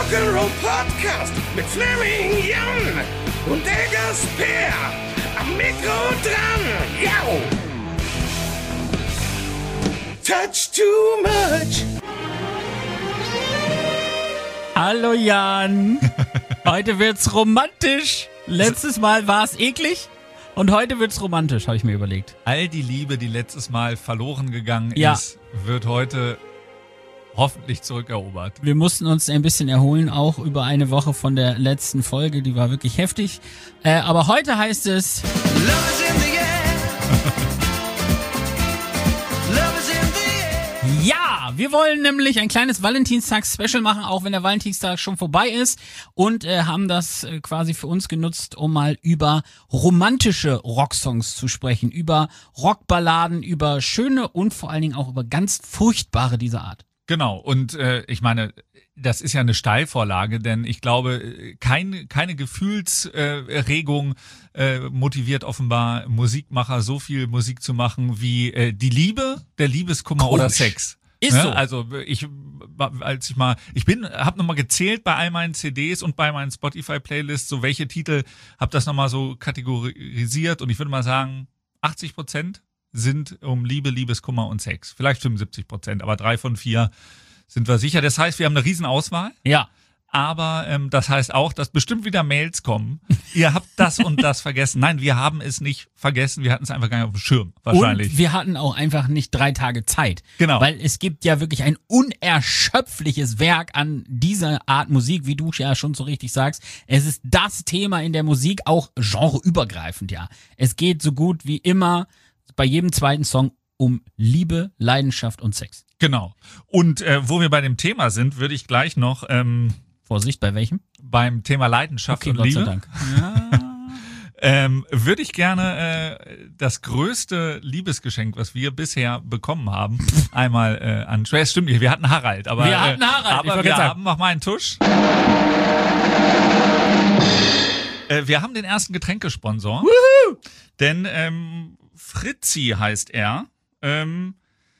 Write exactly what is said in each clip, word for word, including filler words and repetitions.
Rock'n'Roll Podcast mit Fleming Jan und Eggers Per am Mikro dran. Yo! Touch too much. Hallo Jan. Heute wird's romantisch. Letztes Mal war es eklig und heute wird's romantisch, habe ich mir überlegt. All die Liebe, die letztes Mal verloren gegangen Ja. ist, wird heute hoffentlich zurückerobert. Wir mussten uns ein bisschen erholen, auch über eine Woche von der letzten Folge, die war wirklich heftig. Äh, aber heute heißt es... Love is in the air. Love is in the air. Ja, wir wollen nämlich ein kleines Valentinstags-Special machen, auch wenn der Valentinstag schon vorbei ist. Und äh, haben das äh, quasi für uns genutzt, um mal über romantische Rocksongs zu sprechen. Über Rockballaden, über schöne und vor allen Dingen auch über ganz furchtbare dieser Art. Genau, und äh, ich meine, das ist ja eine Steilvorlage, denn ich glaube, kein, keine Gefühlsregung äh, motiviert offenbar Musikmacher, so viel Musik zu machen wie äh, die Liebe, der Liebeskummer Komisch. oder Sex. Ist Ne? so. Also ich, als ich mal, ich bin, habe nochmal gezählt bei all meinen C Ds und bei meinen Spotify-Playlists, so welche Titel, habe das nochmal so kategorisiert und ich würde mal sagen, achtzig Prozent sind um Liebe, Liebeskummer und Sex. Vielleicht fünfundsiebzig Prozent, aber drei von vier sind wir sicher. Das heißt, wir haben eine Riesenauswahl. Ja. Aber ähm, das heißt auch, dass bestimmt wieder Mails kommen. Ihr habt das und das vergessen. Nein, wir haben es nicht vergessen. Wir hatten es einfach gar nicht auf dem Schirm, wahrscheinlich. Und wir hatten auch einfach nicht drei Tage Zeit. Genau. Weil es gibt ja wirklich ein unerschöpfliches Werk an dieser Art Musik, wie du ja schon so richtig sagst. Es ist das Thema in der Musik, auch genreübergreifend, ja. Es geht so gut wie immer bei jedem zweiten Song um Liebe, Leidenschaft und Sex. Genau. Und äh, wo wir bei dem Thema sind, würde ich gleich noch ähm, Vorsicht, bei welchem? beim Thema Leidenschaft Okay, und Gott Liebe sei Dank. ähm, würde ich gerne äh, das größte Liebesgeschenk, was wir bisher bekommen haben, einmal äh, an. Es stimmt nicht, wir hatten Harald, aber Wir hatten Harald, Äh, ich aber wollte wir gerade sagen. haben noch mal einen Tusch. Äh, wir haben den ersten Getränkesponsor. Woohoo! Denn ähm, Fritzi heißt er. Ähm,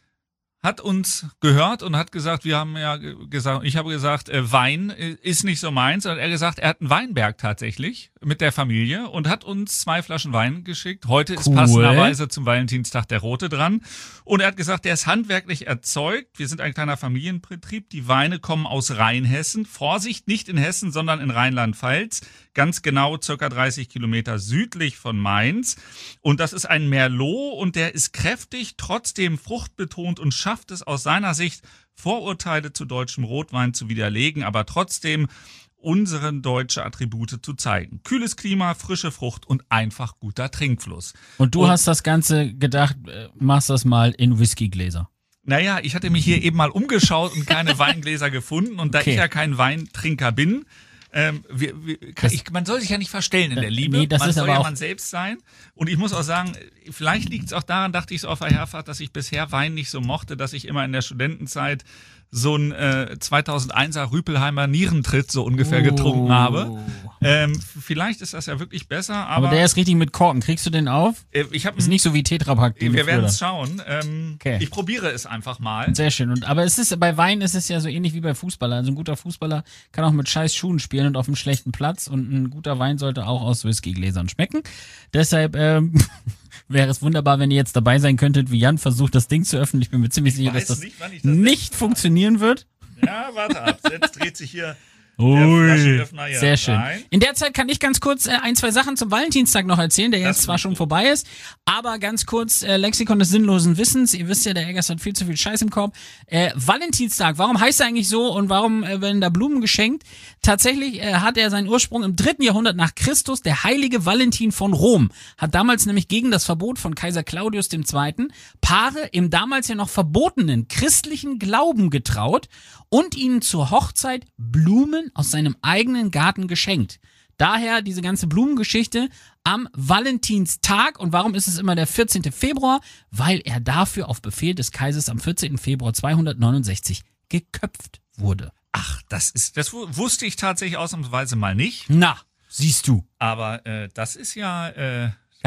hat uns gehört und hat gesagt, wir haben ja ge- gesagt, ich habe gesagt, äh, Wein äh, ist nicht so meins. Und er hat gesagt, er hat einen Weinberg tatsächlich mit der Familie und hat uns zwei Flaschen Wein geschickt. Heute ist Cool. passenderweise zum Valentinstag der rote dran. Und er hat gesagt, der ist handwerklich erzeugt. Wir sind ein kleiner Familienbetrieb. Die Weine kommen aus Rheinhessen. Vorsicht, nicht in Hessen, sondern in Rheinland-Pfalz. Ganz genau circa dreißig Kilometer südlich von Mainz. Und das ist ein Merlot und der ist kräftig, trotzdem fruchtbetont und schafft es aus seiner Sicht, Vorurteile zu deutschem Rotwein zu widerlegen, aber trotzdem unsere deutsche Attribute zu zeigen. Kühles Klima, frische Frucht und einfach guter Trinkfluss. Und du Und- hast das Ganze gedacht, äh, machst das mal in Whiskygläser. Naja, ich hatte mich hier eben mal umgeschaut und keine Weingläser gefunden. Und da Okay. ich ja kein Weintrinker bin, ähm, wir, wir, kann, Das- ich, man soll sich ja nicht verstellen in der Liebe. Nee, das man ist soll aber ja auch- man selbst sein. Und ich muss auch sagen, vielleicht liegt es auch daran, dachte ich so auf der Herfahrt, dass ich bisher Wein nicht so mochte, dass ich immer in der Studentenzeit so ein äh, zweitausendeiner Rüpelheimer Nierentritt so ungefähr getrunken habe. Ähm, vielleicht ist das ja wirklich besser, aber, Aber der ist richtig mit Korken. Kriegst du den auf? äh, ich habe Ist nicht so wie Tetrapack. den wir früher werden da- es schauen. Ähm, Okay. Ich probiere es einfach mal. Sehr schön. Und, aber es ist, bei Wein ist es ja so ähnlich wie bei Fußballer. Also ein guter Fußballer kann auch mit scheiß Schuhen spielen und auf einem schlechten Platz. Und ein guter Wein sollte auch aus Whiskygläsern schmecken. Deshalb ähm, wäre es wunderbar, wenn ihr jetzt dabei sein könntet, wie Jan versucht, das Ding zu öffnen. Ich bin mir ziemlich sicher, dass weiß das nicht, wann ich das nicht funktionieren wird. Ja, warte ab. Jetzt dreht sich hier Ui. der Flaschenöffner hier Sehr schön. rein. In der Zeit kann ich ganz kurz äh, ein, zwei Sachen zum Valentinstag noch erzählen, der jetzt Das zwar ist schon gut. vorbei ist, aber ganz kurz äh, Lexikon des sinnlosen Wissens. Ihr wisst ja, der Eggers hat viel zu viel Scheiß im Korb. Äh, Valentinstag, warum heißt er eigentlich so und warum äh, werden da Blumen geschenkt? Tatsächlich äh, hat er seinen Ursprung im dritten Jahrhundert nach Christus. Der heilige Valentin von Rom hat damals nämlich gegen das Verbot von Kaiser Claudius der Zweite. Paare im damals ja noch verbotenen christlichen Glauben getraut und ihnen zur Hochzeit Blumen aus seinem eigenen Garten geschenkt. Daher diese ganze Blumengeschichte am Valentinstag. Und warum ist es immer der vierzehnte Februar? Weil er dafür auf Befehl des Kaisers am vierzehnten Februar zweihundertneunundsechzig geköpft wurde. Ach, das ist, das wu- wusste ich tatsächlich ausnahmsweise mal nicht. Na, siehst du. Aber äh, das ist ja, äh, Ja,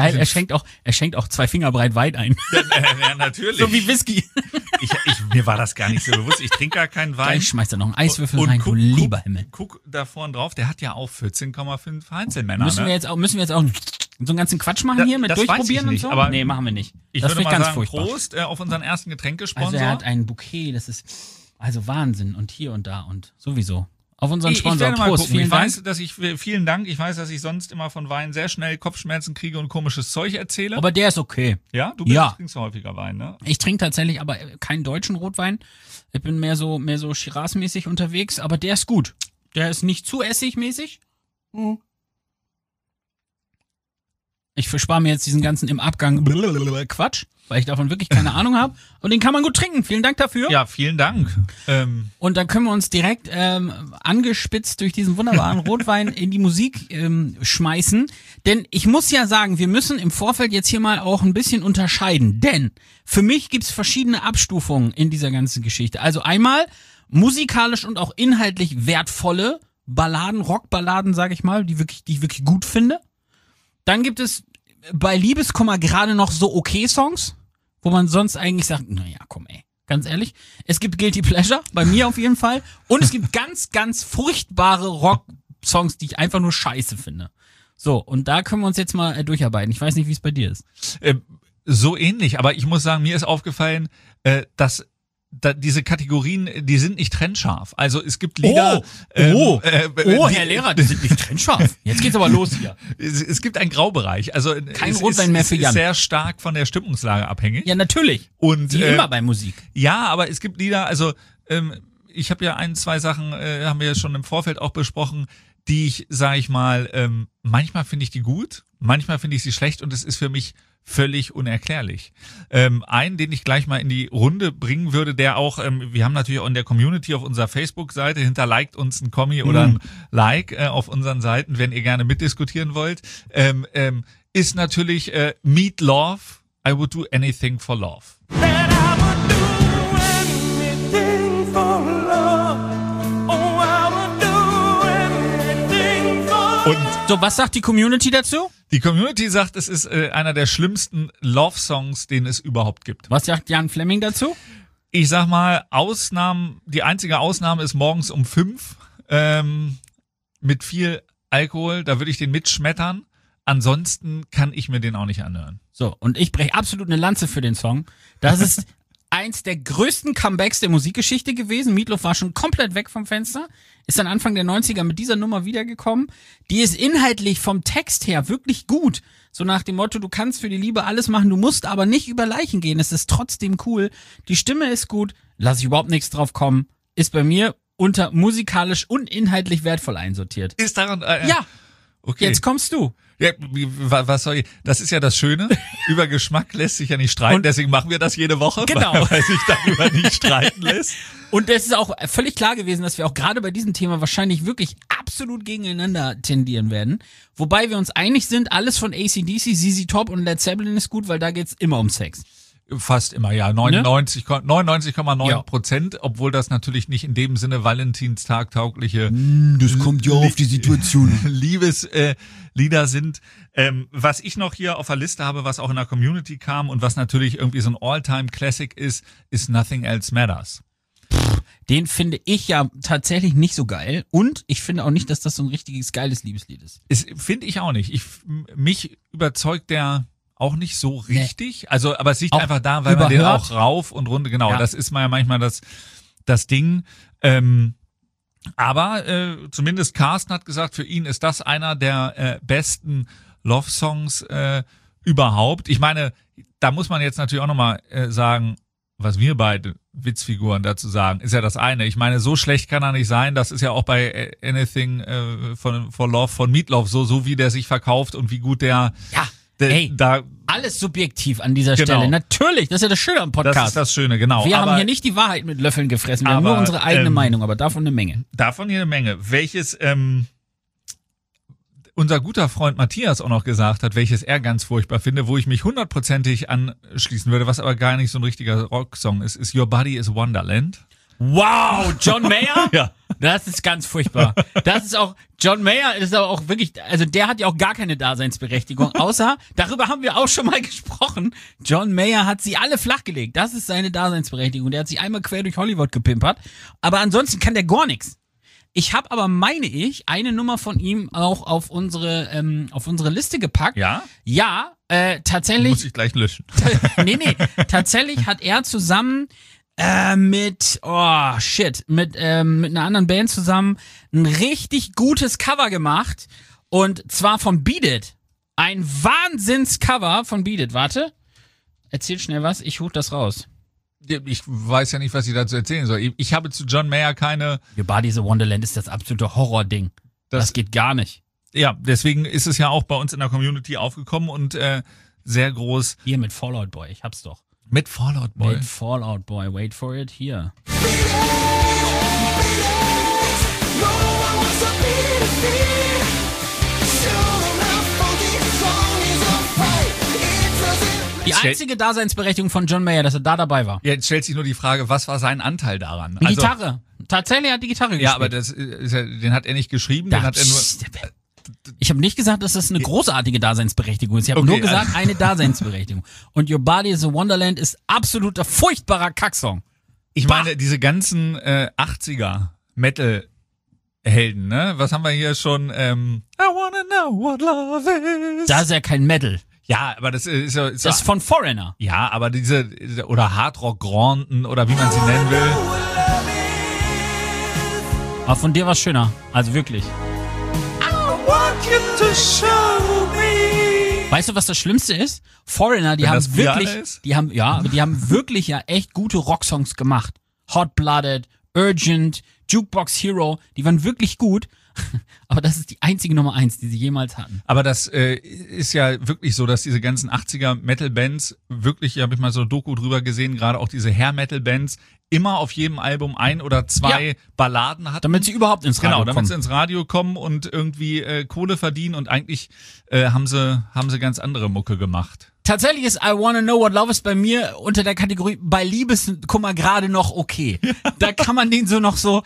Ja, er schenkt auch, er schenkt auch zwei Finger breit Wein ein. Ja, ja, natürlich. So wie Whisky. Ich, ich, mir war das gar nicht so bewusst. Ich trinke gar keinen Wein. Gleich schmeißt er noch einen Eiswürfel Und rein, guck, du lieber guck, Himmel. Guck da vorne drauf, der hat ja auch vierzehn Komma fünf Einzelmänner. Müssen ne? wir jetzt auch, müssen wir jetzt auch so einen ganzen Quatsch machen Da- hier mit das weiß durchprobieren ich nicht, und so? aber nee, machen wir nicht. Ich das würde wird mal ganz sagen, furchtbar. Prost äh, auf unseren ersten Getränkesponsor. Also er hat ein Bouquet, das ist also Wahnsinn und hier und da und sowieso. Auf unseren ich, ich Sponsor. werde mal Prost, gucken. vielen Ich Dank. weiß, dass ich, vielen Dank. Ich weiß, dass ich sonst immer von Wein sehr schnell Kopfschmerzen kriege und komisches Zeug erzähle. Aber der ist okay. ja, du bist, Ja. trinkst häufiger Wein, ne? Ich trinke tatsächlich aber keinen deutschen Rotwein. Ich bin mehr so mehr so Shiraz-mäßig unterwegs, aber der ist gut. Der ist nicht zu essigmäßig. Ich verspare mir jetzt diesen ganzen im Abgang Quatsch, weil ich davon wirklich keine Ahnung habe. Und den kann man gut trinken. Vielen Dank dafür. Ja, vielen Dank. Ähm, Und dann können wir uns direkt ähm, angespitzt durch diesen wunderbaren Rotwein in die Musik ähm, schmeißen. Denn ich muss ja sagen, wir müssen im Vorfeld jetzt hier mal auch ein bisschen unterscheiden. Denn für mich gibt's verschiedene Abstufungen in dieser ganzen Geschichte. Also einmal musikalisch und auch inhaltlich wertvolle Balladen, Rockballaden, sage ich mal, die wirklich, die ich wirklich gut finde. Dann gibt es bei Liebeskummer gerade noch so okay Songs, wo man sonst eigentlich sagt, naja, komm ey, ganz ehrlich. Es gibt Guilty Pleasure, bei mir auf jeden Fall. Und es gibt ganz, ganz furchtbare Rock-Songs, die ich einfach nur scheiße finde. So, und da können wir uns jetzt mal äh, durcharbeiten. Ich weiß nicht, wie es bei dir ist. äh, so ähnlich, aber ich muss sagen, mir ist aufgefallen, äh, dass da, diese Kategorien, die sind nicht trennscharf. Also es gibt Lieder. ähm, oh, äh, oh, die- Herr Lehrer, die sind nicht trennscharf. Jetzt geht's aber los hier. Es, es gibt einen Graubereich. Also Kein es Rotwein ist, mehr es für ist Jan. sehr stark von der Stimmungslage abhängig. Ja, natürlich. Und Wie äh, immer bei Musik. ja, aber es gibt Lieder, also ähm, ich habe ja ein, zwei Sachen, äh, haben wir ja schon im Vorfeld auch besprochen, die ich, sage ich mal, ähm, manchmal finde ich die gut, manchmal finde ich sie schlecht und es ist für mich völlig unerklärlich. Ähm, einen, den ich gleich mal in die Runde bringen würde, der auch, ähm, wir haben natürlich auch in der Community auf unserer Facebook-Seite, hinterliked uns ein Kommi oder ein Like äh, auf unseren Seiten, wenn ihr gerne mitdiskutieren wollt, ähm, ähm, ist natürlich äh, Meat Love, I would do anything for love. That I would do anything for love. Oh, I would do anything for Und So, was sagt die Community dazu? die Community sagt, es ist äh, einer der schlimmsten Love-Songs, den es überhaupt gibt. Was sagt Jan Fleming dazu? Ich sag mal, Ausnahmen, die einzige Ausnahme ist morgens um fünf ähm, mit viel Alkohol, da würde ich den mitschmettern. Ansonsten kann ich mir den auch nicht anhören. So, und ich breche absolut eine Lanze für den Song. Das ist eins der größten Comebacks der Musikgeschichte gewesen. Meatloaf war schon komplett weg vom Fenster, ist dann Anfang der neunziger mit dieser Nummer wiedergekommen. Die ist inhaltlich vom Text her wirklich gut. So nach dem Motto, du kannst für die Liebe alles machen, du musst aber nicht über Leichen gehen. Es ist trotzdem cool. Die Stimme ist gut, lass ich überhaupt nichts drauf kommen. Ist bei mir unter musikalisch und inhaltlich wertvoll einsortiert. Ist daran. Äh, Ja, okay. jetzt kommst du. Ja, wie- wa- was soll ich? Das ist ja das Schöne. Über Geschmack lässt sich ja nicht streiten, Und- deswegen machen wir das jede Woche, Genau. weil, weil sich darüber nicht streiten lässt. Und es ist auch völlig klar gewesen, dass wir auch gerade bei diesem Thema wahrscheinlich wirklich absolut gegeneinander tendieren werden. Wobei wir uns einig sind, alles von A C D C, Z Z Top und Led Zeppelin ist gut, weil da geht's immer um Sex. Fast immer, ja. neunundneunzig Komma neun Ja. Prozent, obwohl das natürlich nicht in dem Sinne Valentinstag taugliche Das kommt ja auf die Situation. Liebeslieder äh, Lieder sind. Ähm, was ich noch hier auf der Liste habe, was auch in der Community kam und was natürlich irgendwie so ein All-Time-Classic ist, ist Nothing Else Matters. Den finde ich ja tatsächlich nicht so geil. Und ich finde auch nicht, dass das so ein richtiges geiles Liebeslied ist. Ist Finde ich auch nicht. Ich, mich überzeugt der auch nicht so richtig. Also, aber es liegt Auch einfach da, weil man den überhört. auch rauf und runter, genau, Ja. das ist mal ja manchmal das, das Ding. Ähm, aber äh, zumindest Carsten hat gesagt, für ihn ist das einer der äh, besten Love-Songs äh, überhaupt. Ich meine, da muss man jetzt natürlich auch nochmal äh, sagen, was wir beide Witzfiguren dazu sagen, ist ja das eine. Ich meine, so schlecht kann er nicht sein. Das ist ja auch bei äh, Anything äh, von for Love von Meatloaf so, so wie der sich verkauft und wie gut der, Ja, der ey, da. alles subjektiv an dieser Genau. Stelle. Natürlich, das ist ja das Schöne am Podcast. Das ist das Schöne, genau. wir aber haben hier nicht die Wahrheit mit Löffeln gefressen, wir haben nur aber, unsere eigene ähm, Meinung, aber davon eine Menge. davon jede Menge. Welches ähm, unser guter Freund Matthias auch noch gesagt hat, welches er ganz furchtbar finde, wo ich mich hundertprozentig anschließen würde, was aber gar nicht so ein richtiger Rocksong ist, ist Your Body is Wonderland. Wow, John Mayer? Ja. Das ist ganz furchtbar. Das ist auch, John Mayer ist aber auch wirklich, also der hat ja auch gar keine Daseinsberechtigung, außer, darüber haben wir auch schon mal gesprochen, John Mayer hat sie alle flachgelegt. Das ist seine Daseinsberechtigung. Der hat sie einmal quer durch Hollywood gepimpert, aber ansonsten kann der gar nichts. Ich habe aber, meine ich, eine Nummer von ihm auch auf unsere, ähm, auf unsere Liste gepackt. Ja? Ja, äh, tatsächlich. Muss ich gleich löschen. nee, nee, tatsächlich hat er zusammen äh, mit, oh shit, mit, ähm, mit einer anderen Band zusammen ein richtig gutes Cover gemacht. Und zwar von Beat It. Ein Wahnsinns-Cover von Beat It. Warte, erzähl schnell was, ich hol das raus. Ich weiß ja nicht, was ich dazu erzählen soll. Ich, ich habe zu John Mayer keine... Your Body's a Wonderland ist das absolute Horror-Ding. Das, das geht gar nicht. Ja, deswegen ist es ja auch bei uns in der Community aufgekommen und äh, sehr groß. Hier mit Fallout Boy, ich hab's doch. Mit Fallout Boy. Mit Fallout Boy, wait for it, hier. Die einzige Daseinsberechtigung von John Mayer, dass er da dabei war. Ja, jetzt stellt sich nur die Frage, was war sein Anteil daran? Die also, Gitarre. Tatsächlich hat die Gitarre gespielt. Ja, aber das ist ja, den hat er nicht geschrieben, da, den hat er nur... Ich habe nicht gesagt, dass das eine großartige Daseinsberechtigung ist. Ich habe okay, nur gesagt, also. eine Daseinsberechtigung. Und Your Body is a Wonderland ist absoluter furchtbarer Kacksong. Ich bah. meine, diese ganzen äh, achtziger Metal-Helden, ne? Was haben wir hier schon? Ähm, I wanna know what love is. Das ist ja kein Metal. Ja, aber das ist ja... Ist das ist von Foreigner. Ja, aber diese... Oder Hardrock-Granden oder wie man sie nennen will. Aber von dir war es schöner. Also wirklich. Weißt du, was das Schlimmste ist? Foreigner, die Wenn haben wirklich, ist? die haben, ja, aber die haben wirklich ja echt gute Rocksongs gemacht. Hot Blooded, Urgent, Jukebox Hero, die waren wirklich gut. Aber das ist die einzige Nummer eins, die sie jemals hatten. Aber das äh, ist ja wirklich so, dass diese ganzen achtziger Metal-Bands, wirklich, habe ich mal so eine Doku drüber gesehen, gerade auch diese Hair-Metal-Bands, immer auf jedem Album ein oder zwei ja. Balladen hatten. Damit sie überhaupt ins Radio genau, kommen. Genau, damit sie ins Radio kommen und irgendwie äh, Kohle verdienen und eigentlich äh, haben sie haben sie ganz andere Mucke gemacht. Tatsächlich ist I Wanna Know What Love Is bei mir unter der Kategorie bei Liebeskummer gerade noch okay. Da kann man den so noch so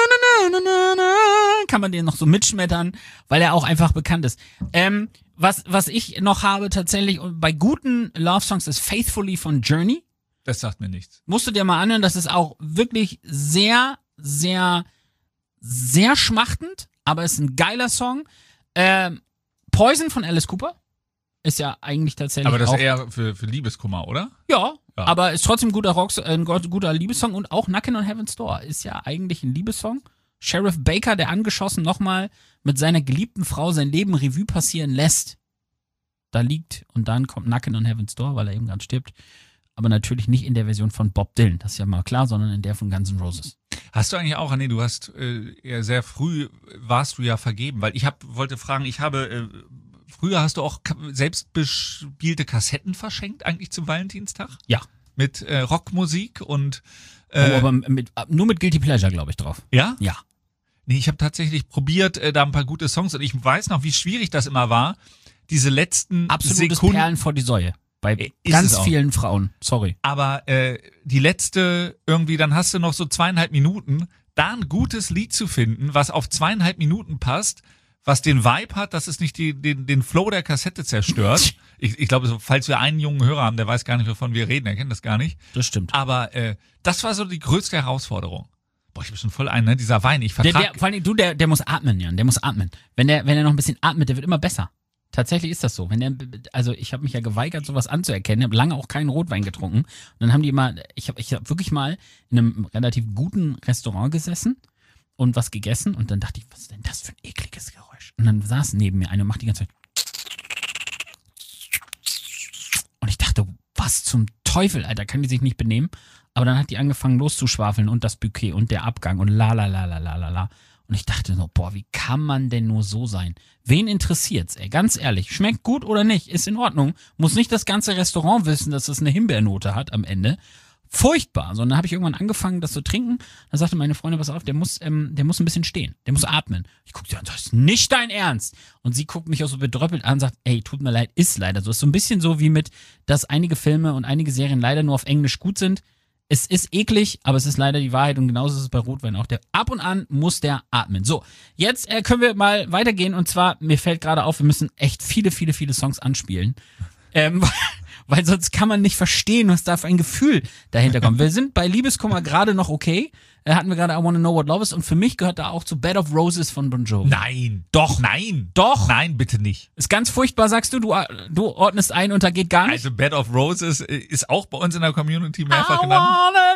kann man den noch so mitschmettern, weil er auch einfach bekannt ist. Ähm, was was ich noch habe tatsächlich bei guten Love Songs ist Faithfully von Journey. Das sagt mir nichts. Musst du dir mal anhören, das ist auch wirklich sehr, sehr, sehr schmachtend, aber ist ein geiler Song. Ähm, Poison von Alice Cooper ist ja eigentlich tatsächlich aber das auch, ist eher für, für Liebeskummer, oder? Ja, ja, aber ist trotzdem ein guter, Rock, ein guter Liebessong und auch Knockin' on Heaven's Door ist ja eigentlich ein Liebessong. Sheriff Baker, der angeschossen nochmal mit seiner geliebten Frau sein Leben Revue passieren lässt, da liegt und dann kommt Knockin' on Heaven's Door, weil er eben ganz stirbt. Aber natürlich nicht in der Version von Bob Dylan, das ist ja mal klar, sondern in der von Guns N' Roses. Hast du eigentlich auch, nee, du hast äh, ja sehr früh warst du ja vergeben, weil ich hab, wollte fragen, ich habe, äh, früher hast du auch selbst bespielte Kassetten verschenkt eigentlich zum Valentinstag? Ja. Mit äh, Rockmusik und äh, oh, aber mit, nur mit Guilty Pleasure, glaube ich, drauf. Ja? Ja. Nee, ich habe tatsächlich probiert, äh, da ein paar gute Songs und ich weiß noch, wie schwierig das immer war, diese letzten Absolutes Sekunden. Perlen vor die Säue. Bei Ist ganz vielen Frauen, sorry. Aber äh, die letzte, irgendwie, dann hast du noch so zweieinhalb Minuten, da ein gutes Lied zu finden, was auf zweieinhalb Minuten passt, was den Vibe hat, dass es nicht die, den, den Flow der Kassette zerstört. ich ich glaube, so, falls wir einen jungen Hörer haben, der weiß gar nicht, wovon wir reden, er kennt das gar nicht. Das stimmt. Aber äh, das war so die größte Herausforderung. Boah, ich bin schon voll ein, ne? Dieser Wein, ich vertrag... Der, der, vor allem, du, der, der muss atmen, Jan, der muss atmen. Wenn der, wenn er noch ein bisschen atmet, der wird immer besser. Tatsächlich ist das so. Wenn der, also ich habe mich ja geweigert, sowas anzuerkennen. Ich habe lange auch keinen Rotwein getrunken. Und dann haben die mal, ich habe ich hab wirklich mal in einem relativ guten Restaurant gesessen und was gegessen. Und dann dachte ich, was ist denn das für ein ekliges Geräusch? Und dann saß neben mir eine und macht die ganze Zeit. Und ich dachte, was zum Teufel, Alter, kann die sich nicht benehmen? Aber dann hat die angefangen loszuschwafeln und das Bouquet und der Abgang und la la la la la la la. Und ich dachte so, boah, wie kann man denn nur so sein? Wen interessiert's, ey? Ganz ehrlich, schmeckt gut oder nicht, ist in Ordnung. Muss nicht das ganze Restaurant wissen, dass es eine Himbeernote hat am Ende. Furchtbar. So, und dann habe ich irgendwann angefangen, das zu trinken. Dann sagte meine Freundin, pass auf, der muss, ähm, der muss ein bisschen stehen. Der muss atmen. Ich gucke sie an und sage, das ist nicht dein Ernst. Und sie guckt mich auch so bedröppelt an und sagt, ey, tut mir leid, ist leider so. Ist so ein bisschen so wie mit, dass einige Filme und einige Serien leider nur auf Englisch gut sind. Es ist eklig, aber es ist leider die Wahrheit und genauso ist es bei Rotwein auch. Der ab und an muss der atmen. So, jetzt äh, können wir mal weitergehen und zwar, mir fällt gerade auf, wir müssen echt viele, viele, viele Songs anspielen. Ähm, weil, weil sonst kann man nicht verstehen, was da für ein Gefühl dahinter kommt. Wir sind bei Liebeskummer gerade noch okay. Äh, hatten wir gerade I Wanna Know What Love Is und für mich gehört da auch zu Bed of Roses von Bon Jovi. Nein. Doch. Nein. Doch. Nein, bitte nicht. Ist ganz furchtbar, sagst du. Du, du ordnest ein und da geht gar nicht. Also Bed of Roses ist auch bei uns in der Community mehrfach I genannt. wanna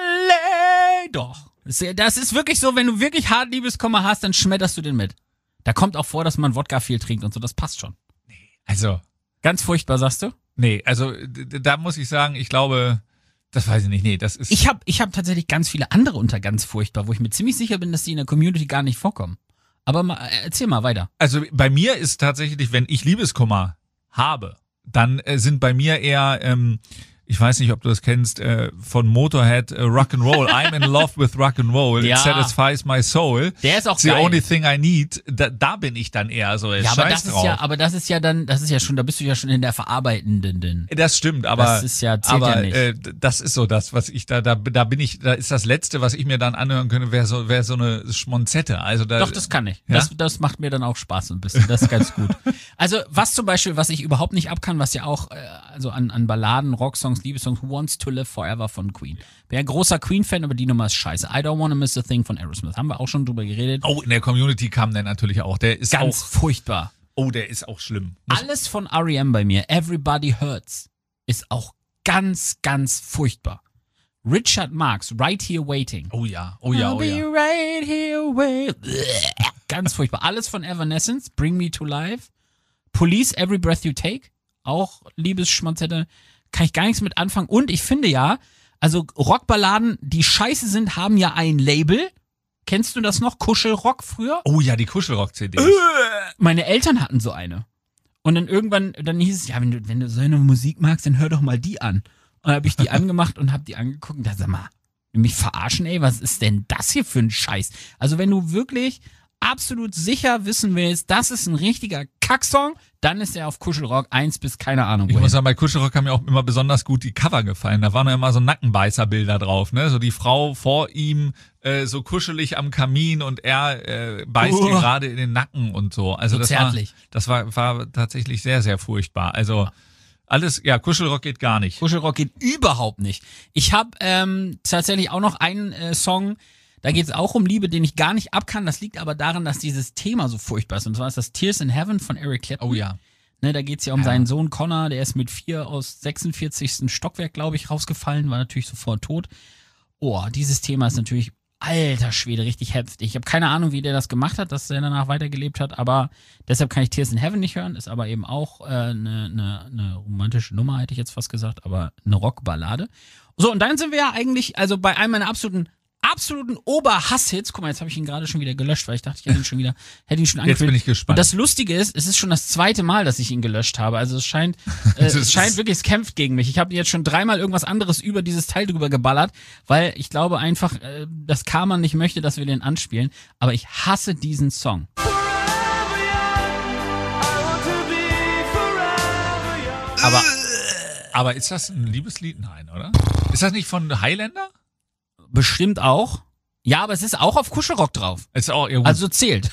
lay. Doch. Das ist wirklich so, wenn du wirklich hart Liebeskummer hast, dann schmetterst du den mit. Da kommt auch vor, dass man Wodka viel trinkt und so, das passt schon. Also, Ganz furchtbar, sagst du? nee, also d- da muss ich sagen, ich glaube, das weiß ich nicht. Nee, das ist Ich habe ich hab tatsächlich ganz viele andere unter ganz furchtbar, wo ich mir ziemlich sicher bin, dass die in der Community gar nicht vorkommen. Aber mal, erzähl mal weiter. Also bei mir ist tatsächlich, wenn ich Liebeskummer habe, dann äh, sind bei mir eher, ähm, ich weiß nicht, ob du das kennst, äh, von Motorhead, äh, Rock'n'Roll. I'm in love with Rock'n'Roll. Ja. It satisfies my soul. Der ist auch It's the geil. only thing I need. Da, da bin ich dann eher so, Ja, aber scheiß das ist drauf. ja, aber das ist ja dann, das ist ja schon, da bist du ja schon in der verarbeitenden. Das stimmt, aber Das ist ja- zählt aber ja nicht. Äh, das ist so das, was ich da da da bin ich, da ist das letzte, was ich mir dann anhören könnte, wäre so wäre so eine Schmonzette. Also da Doch, das kann ich. Ja? Das, das macht mir dann auch Spaß ein bisschen. Das ist ganz gut. Also, was zum Beispiel, was ich überhaupt nicht abkann, was ja auch, äh, also an, an Balladen, Rocksongs, Liebessongs, Who Wants to Live Forever von Queen. Bin ein großer Queen-Fan, aber die Nummer ist scheiße. I Don't Wanna Miss a Thing von Aerosmith. Haben wir auch schon drüber geredet. Oh, in der Community kam der natürlich auch. Der ist Ganz auch furchtbar. oh, der ist auch schlimm. Muss- Alles von R E M bei mir. Everybody Hurts. Ist auch ganz, ganz furchtbar. Richard Marx, Right Here Waiting. Oh ja, oh ja, I'll oh be ja. right here waiting. Ganz furchtbar. Alles von Evanescence, Bring Me to Life. Police, Every Breath You Take. Auch Liebesschmonzette. Kann ich gar nichts mit anfangen. Und ich finde ja, also Rockballaden, die scheiße sind, haben ja ein Label. Kennst du das noch? Kuschelrock früher? Oh ja, die Kuschelrock-C D. Meine Eltern hatten so eine. Und dann irgendwann, dann hieß es, ja, wenn du, wenn du so eine Musik magst, dann hör doch mal die an. Und dann habe ich die angemacht und habe die angeguckt und dachte, sag mal, mich verarschen, ey, was ist denn das hier für ein Scheiß? Also wenn du wirklich absolut sicher wissen willst, das ist ein richtiger Kacksong, dann ist er auf Kuschelrock eins bis keine Ahnung Ich wohin. muss sagen, bei Kuschelrock haben mir auch immer besonders gut die Cover gefallen. Da waren ja immer so Nackenbeißerbilder drauf, ne? So die Frau vor ihm äh, so kuschelig am Kamin und er äh, beißt Oh. ihr gerade in den Nacken und so. Also So das zärtlich. war das war war tatsächlich sehr sehr furchtbar. Also alles, ja, Kuschelrock geht gar nicht. Kuschelrock geht überhaupt nicht. Ich habe ähm, tatsächlich auch noch einen äh, Song, da geht es auch um Liebe, den ich gar nicht abkann. Das liegt aber daran, dass dieses Thema so furchtbar ist. Und zwar ist das Tears in Heaven von Eric Clapton. Oh ja. Ne, da geht's ja um Ja. seinen Sohn Connor, der ist mit vier aus sechsundvierzigsten Stockwerk, glaube ich, rausgefallen, war natürlich sofort tot. Oh, dieses Thema ist natürlich, alter Schwede, richtig heftig. Ich habe keine Ahnung, wie der das gemacht hat, dass er danach weitergelebt hat, aber deshalb kann ich Tears in Heaven nicht hören, ist aber eben auch eine äh, ne, ne, ne romantische Nummer, hätte ich jetzt fast gesagt, aber eine Rockballade. So, und dann sind wir ja eigentlich, also bei einem meiner absoluten absoluten Oberhass-Hits. Guck mal, jetzt habe ich ihn gerade schon wieder gelöscht, weil ich dachte, ich hätte ihn schon wieder, hätte ihn schon Jetzt angekündigt. bin ich gespannt. Und das Lustige ist, es ist schon das zweite Mal, dass ich ihn gelöscht habe. Also es scheint, äh, Das es ist- scheint wirklich, es kämpft gegen mich. Ich habe jetzt schon dreimal irgendwas anderes über dieses Teil drüber geballert, weil ich glaube einfach, äh, das Karma nicht möchte, dass wir den anspielen. Aber ich hasse diesen Song. Aber aber ist das ein Liebeslied? Nein, oder? Ist das nicht von Highlander? Bestimmt auch. Ja, aber es ist auch auf Kuschelrock drauf. Ist auch ja, gut. Also zählt.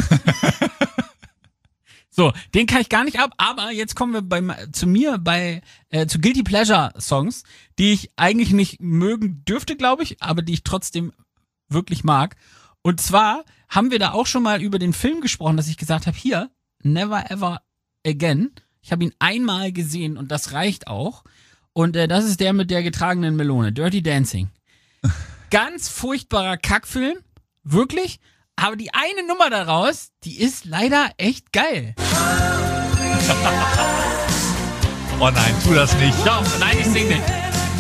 So, den kann ich gar nicht ab, aber jetzt kommen wir beim, zu mir bei äh, zu Guilty Pleasure Songs, die ich eigentlich nicht mögen dürfte, glaube ich, aber die ich trotzdem wirklich mag. Und zwar haben wir da auch schon mal über den Film gesprochen, dass ich gesagt habe, hier, Never Ever Again. Ich habe ihn einmal gesehen und das reicht auch. Und äh, das ist der mit der getragenen Melone, Dirty Dancing. Ganz furchtbarer Kackfilm, wirklich. Aber die eine Nummer daraus, die ist leider echt geil. Oh nein, tu das nicht. Doch, nein, ich sing nicht.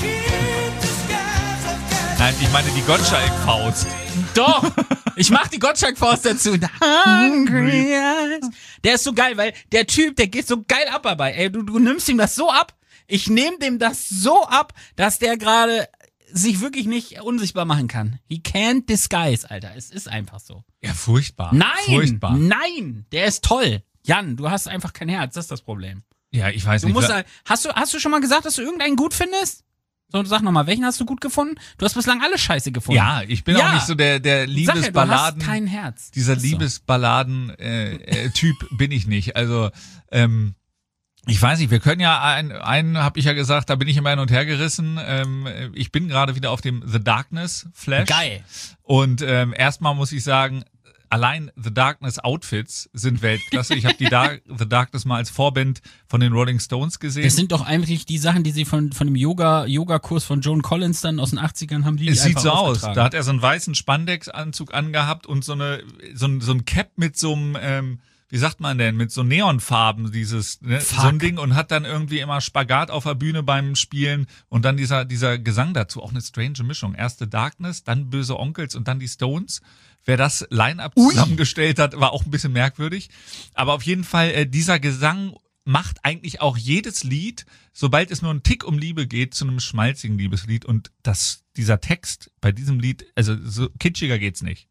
Nein, ich meine die Gottschalk-Faust. Doch, ich mach die Gottschalk-Faust dazu. Hungry eyes. Der ist so geil, weil der Typ, der geht so geil ab dabei. Ey, du, du nimmst ihm das so ab. Ich nehm dem das so ab, dass der gerade sich wirklich nicht unsichtbar machen kann. He can't disguise, Alter. Es ist einfach so. Ja, furchtbar. Nein, Furchtbar. nein, der ist toll. Jan, du hast einfach kein Herz, das ist das Problem. Ja, ich weiß Du nicht. musst, wa- halt- hast du, hast du schon mal gesagt, dass du irgendeinen gut findest? So, sag nochmal, welchen hast du gut gefunden? Du hast bislang alle scheiße gefunden. Ja, ich bin Ja. auch nicht so der, der Sag ja, du Liebesballaden. hast kein Herz. Dieser Ist so. Liebesballaden-Typ äh, äh, Typ bin ich nicht. Also, ähm, ich weiß nicht, wir können ja, einen, einen habe ich ja gesagt, da bin ich immer hin und her gerissen. Ähm, ich bin gerade wieder auf dem The Darkness Flash. Geil. Und ähm, erstmal muss ich sagen, allein The Darkness Outfits sind Weltklasse. Ich habe die Dark, The Darkness mal als Vorband von den Rolling Stones gesehen. Das sind doch eigentlich die Sachen, die sie von, von dem Yoga, Yoga-Kurs von Joan Collins dann aus den achtzigern haben, die Es die sieht einfach so aus. aufgetragen. Da hat er so einen weißen Spandex-Anzug angehabt und so eine so ein, so ein Cap mit so einem, ähm, wie sagt man denn, mit so Neonfarben, dieses, ne, so ein Ding, und hat dann irgendwie immer Spagat auf der Bühne beim Spielen und dann dieser dieser Gesang dazu, auch eine strange Mischung. Erst The Darkness, dann Böse Onkels und dann die Stones. Wer das Line-Up zusammengestellt hat, war auch ein bisschen merkwürdig. Aber auf jeden Fall, äh, dieser Gesang macht eigentlich auch jedes Lied, sobald es nur einen Tick um Liebe geht, zu einem schmalzigen Liebeslied. Und das, dieser Text bei diesem Lied, also so kitschiger geht's nicht.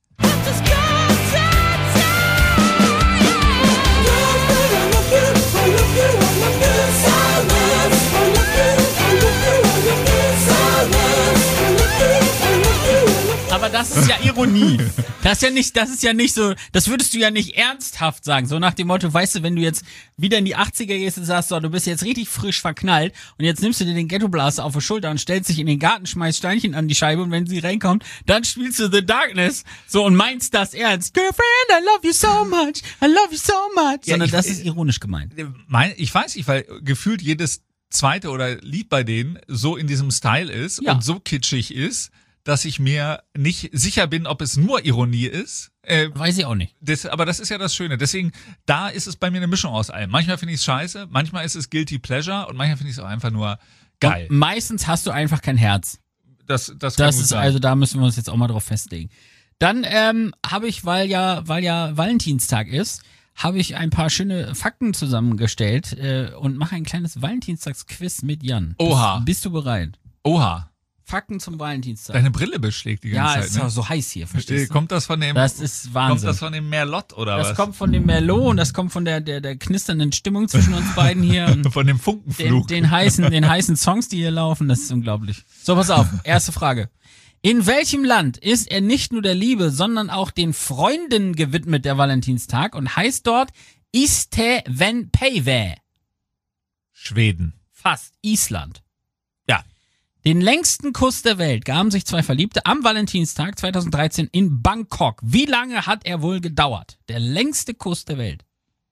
Aber das ist ja Ironie. Das ist ja nicht, das ist ja nicht so, das würdest du ja nicht ernsthaft sagen. So nach dem Motto, weißt du, wenn du jetzt wieder in die achtziger gehst und sagst, so, du bist jetzt richtig frisch verknallt und jetzt nimmst du dir den Ghettoblaster auf die Schulter und stellst dich in den Garten, schmeißt Steinchen an die Scheibe und wenn sie reinkommt, dann spielst du The Darkness so und meinst das ernst. Girlfriend, I love you so much, I love you so much. Ja, Sondern ich- das ist ironisch gemeint. Mein, ich weiß nicht, weil gefühlt jedes zweite oder Lied bei denen so in diesem Style ist Ja. und so kitschig ist, dass ich mir nicht sicher bin, ob es nur Ironie ist. Äh, Weiß ich auch nicht. das, aber das ist ja das Schöne. Deswegen, da ist es bei mir eine Mischung aus allem. Manchmal finde ich es scheiße, manchmal ist es Guilty Pleasure und manchmal finde ich es auch einfach nur geil. Und meistens hast du einfach kein Herz. Das, das, kann Das gut ist, sein. also da müssen wir uns jetzt auch mal drauf festlegen. Dann ähm, habe ich, weil ja, weil ja Valentinstag ist, habe ich ein paar schöne Fakten zusammengestellt äh, und mache ein kleines Valentinstagsquiz mit Jan. Oha. Bist, bist du bereit? Oha, Fakten zum Valentinstag. deine Brille beschlägt die ja, ganze es ist Zeit. doch Ne? so heiß hier, Äh, verstehst du? Kommt das von dem, Das ist kommt Wahnsinn. das von dem Merlot oder Das was? kommt von dem Merlot und das kommt von der, der, der knisternden Stimmung zwischen uns beiden hier. Und von dem den, Funkenfluch. den heißen, den heißen Songs, die hier laufen, das ist unglaublich. So, pass auf, erste Frage. In welchem Land ist er nicht nur der Liebe, sondern auch den Freunden gewidmet, der Valentinstag, und heißt dort Iste Ven Päivä? Schweden. Fast. Island. Ja. Den längsten Kuss der Welt gaben sich zwei Verliebte am Valentinstag zweitausenddreizehn in Bangkok. Wie lange hat er wohl gedauert? Der längste Kuss der Welt.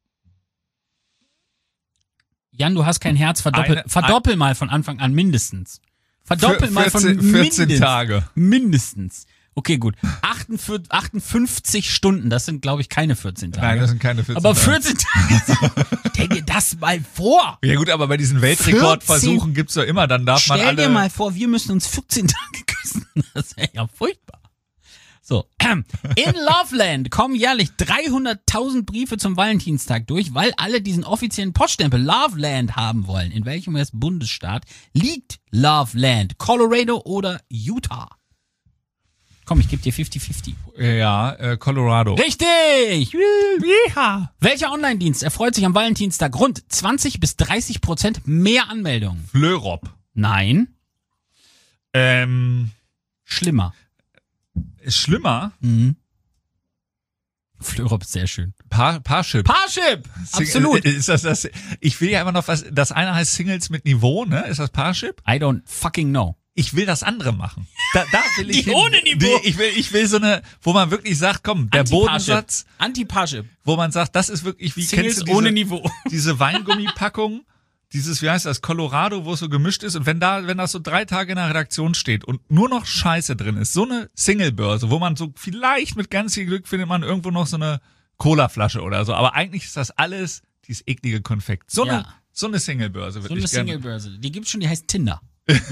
Jan, du hast kein Herz, verdoppel, Eine- verdoppel mal von Anfang an mindestens. Verdoppel mal von vierzehn, vierzehn mindestens. Tage. Mindestens. Okay, gut. achtundvierzig, achtundfünfzig Stunden, das sind, glaube ich, keine vierzehn Tage. Nein, das sind keine vierzehn Aber Tage. vierzehn Tage. Stell dir das mal vor. Ja gut, aber bei diesen Weltrekordversuchen gibt's doch immer, dann darf man Stell alle... dir mal vor, wir müssen uns vierzehn Tage küssen. Das wäre ja furchtbar. So. In Loveland kommen jährlich dreihunderttausend Briefe zum Valentinstag durch, weil alle diesen offiziellen Poststempel Loveland haben wollen. In welchem Bundesstaat liegt Loveland? Colorado oder Utah? Komm, ich gebe dir fünfzig fünfzig. Ja, äh, Colorado. Richtig! Ja. Welcher Online-Dienst erfreut sich am Valentinstag rund zwanzig bis dreißig Prozent mehr Anmeldungen? Flörop. Nein, Ähm, schlimmer. ist schlimmer. Mhm. Flörop ist sehr schön. Paar, Parship. Parship! Sing- Absolut. äh, Ist das das? Ich will ja immer noch was. Das eine heißt Singles mit Niveau, ne? Ist das Parship? I don't fucking know. Ich will das andere machen. Da, da will ich Die hin. ohne Niveau. Die, ich will, ich will so eine, wo man wirklich sagt, komm, der Bodensatz, Anti-Parship. wo man sagt, das ist wirklich, wie Singles kennst du diese, ohne Niveau. diese Weingummipackung, dieses, wie heißt das, Colorado, wo es so gemischt ist, und wenn da, wenn das so drei Tage in der Redaktion steht und nur noch Scheiße drin ist, so eine Singlebörse, wo man so vielleicht mit ganz viel Glück findet man irgendwo noch so eine Colaflasche oder so, aber eigentlich ist das alles dieses eklige Konfekt. So Ja. eine, so eine Singlebörse So würde eine ich gerne. Singlebörse. Die gibt's schon, die heißt Tinder.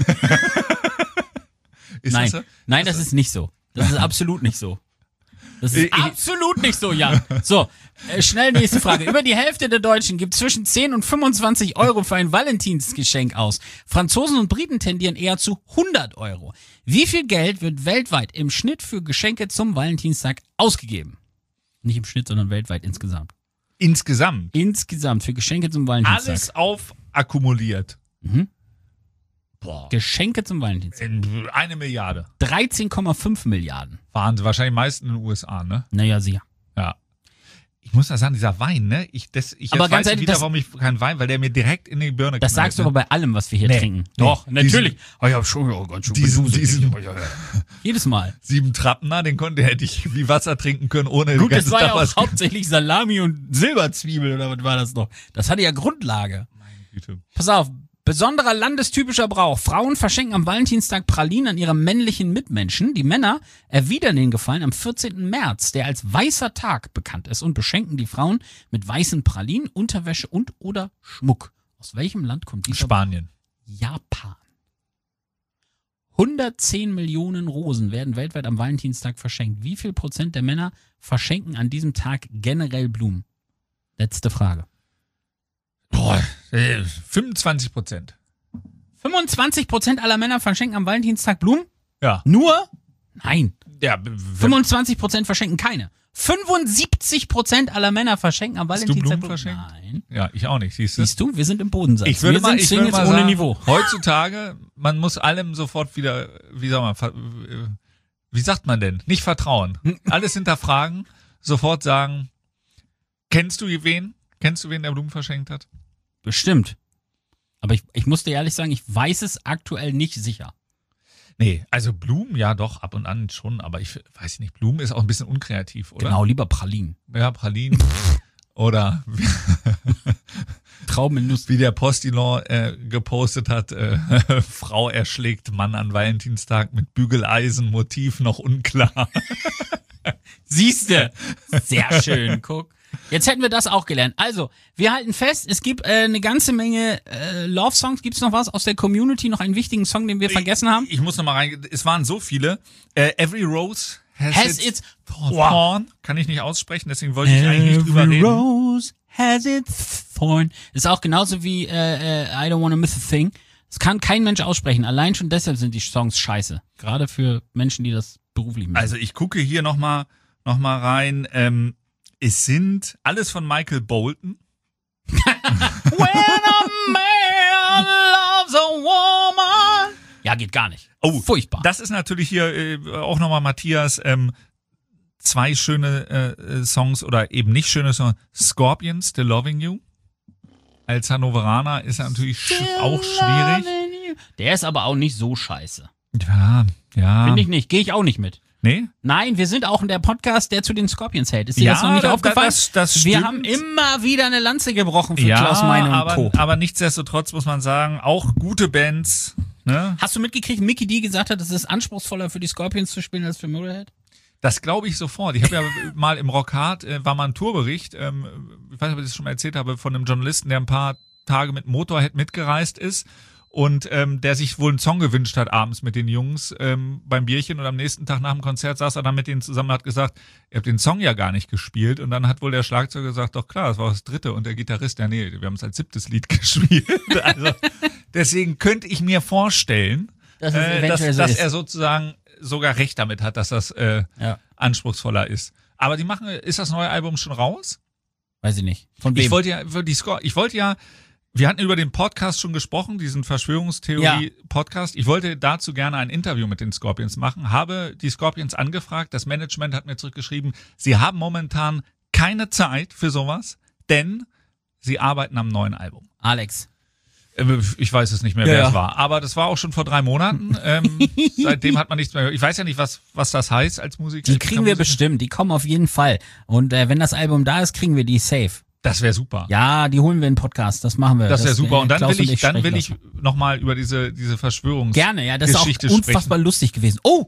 Ist Nein, das so? nein, das ist nicht so. Das ist absolut nicht so. Das ist Ich- ich- absolut nicht so, Jan. So, äh, schnell nächste Frage. Über die Hälfte der Deutschen gibt zwischen zehn und fünfundzwanzig Euro für ein Valentinsgeschenk aus. Franzosen und Briten tendieren eher zu hundert Euro. Wie viel Geld wird weltweit im Schnitt für Geschenke zum Valentinstag ausgegeben? Nicht im Schnitt, sondern weltweit insgesamt. Insgesamt. Insgesamt für Geschenke zum Valentinstag. Alles auf akkumuliert. Boah. Geschenke zum Valentinstag. Eine Milliarde. dreizehn Komma fünf Milliarden. Wahnsinn. Wahrscheinlich meisten in den U S A, ne? Naja, sicher. Ja. Ich muss mal sagen, dieser Wein, ne? Ich, das, ich Aber jetzt ganz weiß ehrlich, wieder, das- warum ich keinen Wein, weil der mir direkt in die Birne Das knallt, sagst du ne? aber bei allem, was wir hier Nee. trinken. Nee. Doch, natürlich. Diesen- Oh, ja, schon, ja, ganz schön Diesen, beduselig. diesen Jedes Mal. sieben Trappner, den konnte hätte ich wie Wasser trinken können, ohne Gut, den das ganzen war ja Tag auch was. hauptsächlich Salami und Silberzwiebel oder was war das noch? Das hatte ja Grundlage. Güte. Pass auf, besonderer landestypischer Brauch. Frauen verschenken am Valentinstag Pralinen an ihre männlichen Mitmenschen. Die Männer erwidern den Gefallen am vierzehnten März, der als weißer Tag bekannt ist, und beschenken die Frauen mit weißen Pralinen, Unterwäsche und oder Schmuck. Aus welchem Land kommt dieser? Spanien. Japan. hundertzehn Millionen Rosen werden weltweit am Valentinstag verschenkt. Wie viel Prozent der Männer verschenken an diesem Tag generell Blumen? Letzte Frage. Boah, äh, fünfundzwanzig Prozent. fünfundzwanzig Prozent aller Männer verschenken am Valentinstag Blumen? Ja. Nur? Nein. Ja, b- w- fünfundzwanzig Prozent verschenken keine. fünfundsiebzig Prozent aller Männer verschenken am Hast du Valentinstag Blumen verschenkt? Nein. ja, ich auch nicht, siehst du? Siehst du, wir sind im Bodensatz. Ich würde wir mal, sind ich würde Singles mal ohne sagen, Niveau. heutzutage, man muss allem sofort wieder, wie soll man, ver- äh, wie sagt man denn? Nicht vertrauen. Alles hinterfragen, sofort sagen, kennst du wen? Kennst du wen, der Blumen verschenkt hat? Bestimmt. Aber ich, ich muss dir ehrlich sagen, ich weiß es aktuell nicht sicher. Nee, also Blumen, ja doch, ab und an schon, aber ich weiß nicht, Blumen ist auch ein bisschen unkreativ, oder? Genau, lieber Pralinen. Ja, Pralinen. Oder wie, Trauben in Nuss. wie der Postillon äh, gepostet hat, äh, Frau erschlägt Mann an Valentinstag mit Bügeleisen-Motiv noch unklar. Siehste. Sehr schön, guck. Jetzt hätten wir das auch gelernt. Also, wir halten fest, es gibt äh, eine ganze Menge äh, Love-Songs. Gibt's noch was aus der Community? Noch einen wichtigen Song, den wir vergessen haben? Ich, ich muss noch mal rein, es waren so viele. Äh, Every Rose has, Has its, its thorn. Kann ich nicht aussprechen, deswegen wollte ich eigentlich nicht drüber Every reden. rose has its thorn. Ist auch genauso wie äh, äh, I don't wanna miss a thing. Das kann kein Mensch aussprechen. Allein schon deshalb sind die Songs scheiße. Gerade für Menschen, die das beruflich machen. Also ich gucke hier noch mal, noch mal rein. Ähm, es sind alles von Michael Bolton. When a man loves a woman. Ja, geht gar nicht. Oh, Furchtbar. Das ist natürlich hier äh, auch nochmal Matthias, ähm, zwei schöne äh, Songs oder eben nicht schöne Songs. Scorpions, The Loving You. Als Hannoveraner ist er natürlich sch auch schwierig. Der ist aber auch nicht so scheiße. Ja, ja. Finde ich nicht. Gehe ich auch nicht mit. Nee? Nein, wir sind auch in der Podcast, der zu den Scorpions hält. Ist dir Ja, das noch nicht da- aufgefallen? das- das wir stimmt. haben immer wieder eine Lanze gebrochen für Ja, Klaus Meine und aber, Co. aber nichtsdestotrotz muss man sagen, auch gute Bands. Ne? Hast du mitgekriegt, Mickey D gesagt hat, es ist anspruchsvoller für die Scorpions zu spielen als für Motorhead? Das glaube ich sofort. Ich habe ja mal im Rockhard, äh, war mal ein Tourbericht, ähm, ich weiß nicht, ob ich das schon mal erzählt habe, von einem Journalisten, der ein paar Tage mit Motorhead mitgereist ist und ähm, der sich wohl einen Song gewünscht hat abends mit den Jungs ähm, beim Bierchen, und am nächsten Tag nach dem Konzert saß er dann mit denen zusammen und hat gesagt, ihr habt den Song ja gar nicht gespielt, und dann hat wohl der Schlagzeuger gesagt, doch klar, das war das dritte, und der Gitarrist, ja nee, wir haben es als siebtes Lied gespielt. Also deswegen könnte ich mir vorstellen, Dass es äh, eventuell dass, so dass ist. er sozusagen sogar recht damit hat, dass das äh, Ja. anspruchsvoller ist. Aber die machen, ist das neue Album schon raus? Weiß ich nicht. Von wem? Ich wollte ja, für die Score, ich wollte ja, wir hatten über den Podcast schon gesprochen, diesen Verschwörungstheorie-Podcast. Ich wollte dazu gerne ein Interview mit den Scorpions machen, habe die Scorpions angefragt. Das Management hat mir zurückgeschrieben, sie haben momentan keine Zeit für sowas, denn sie arbeiten am neuen Album. Alex. Äh, Ich weiß es nicht mehr, Ja, wer ja. es war. Aber das war auch schon vor drei Monaten. Ähm, seitdem hat man nichts mehr gehört. Ich weiß ja nicht, was, was das heißt als Musiker. Die kriegen wir Musiker. bestimmt. Die kommen auf jeden Fall. Und äh, wenn das Album da ist, kriegen wir die safe. Das wäre super. Ja, die holen wir in den Podcast. Das machen wir. Das wäre super. äh, Und dann Klaus will ich, dann sprechen will ich lassen. nochmal über diese, diese Verschwörungs Gerne, ja, das ist Geschichte auch unfassbar lustig gewesen. Oh!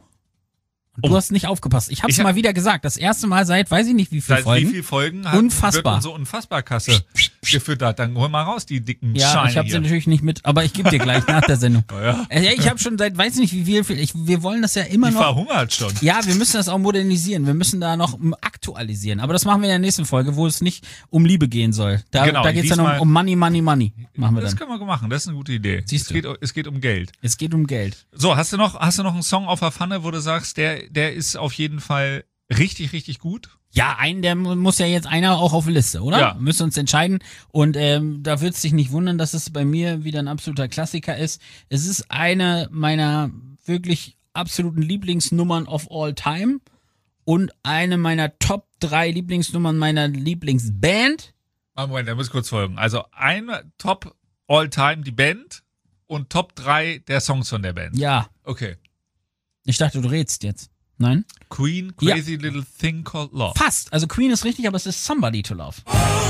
Und du Oh. hast nicht aufgepasst. Ich hab's Ich hab- mal wieder gesagt. Das erste Mal seit, weiß ich nicht wie viel Seit Folgen. wie viel Folgen hat, Unfassbar. wird unsere Unfassbarkasse gefüttert? Dann hol mal raus, die dicken Ja, Scheine ich habe sie hier. natürlich nicht mit, aber ich gebe dir gleich nach der Sendung. Ja. Äh, ja, ich habe schon seit, weiß ich nicht wie viel, ich, wir wollen das ja immer Die noch. verhungert schon. Ja, wir müssen das auch modernisieren. Wir müssen da noch m, aktualisieren. Aber das machen wir in der nächsten Folge, wo es nicht um Liebe gehen soll. Da, Genau, da geht's dann um, diesmal- um Money, Money, Money. Machen wir Das dann. können wir machen, das ist eine gute Idee. Siehst es, du. geht, es geht um Geld. Es geht um Geld. So, hast du noch, hast du noch einen Song auf der Pfanne, wo du sagst, der, der ist auf jeden Fall Richtig, richtig gut. Ja, einen, der muss ja jetzt einer auch auf die Liste, oder? Ja. Wir müssen uns entscheiden. Und ähm, da wird es dich nicht wundern, dass es bei mir wieder ein absoluter Klassiker ist. Es ist eine meiner wirklich absoluten Lieblingsnummern of all time und eine meiner Top drei Lieblingsnummern meiner Lieblingsband. Ah, Moment, da muss ich kurz folgen. Also ein Top All-Time die Band und Top drei der Songs von der Band. Ja, Okay. ich dachte, du rätst jetzt. Nein? Queen, Crazy Little Thing Called Love. Fast. Also Queen ist richtig, aber es ist Somebody to Love.